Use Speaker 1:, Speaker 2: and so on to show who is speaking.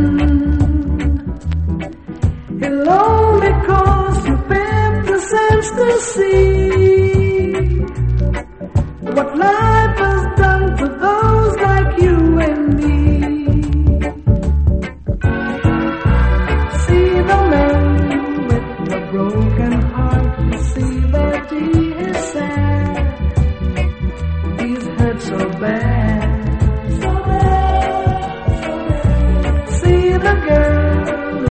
Speaker 1: It'll only cost you 50 cents to see what life has done to those like you and me.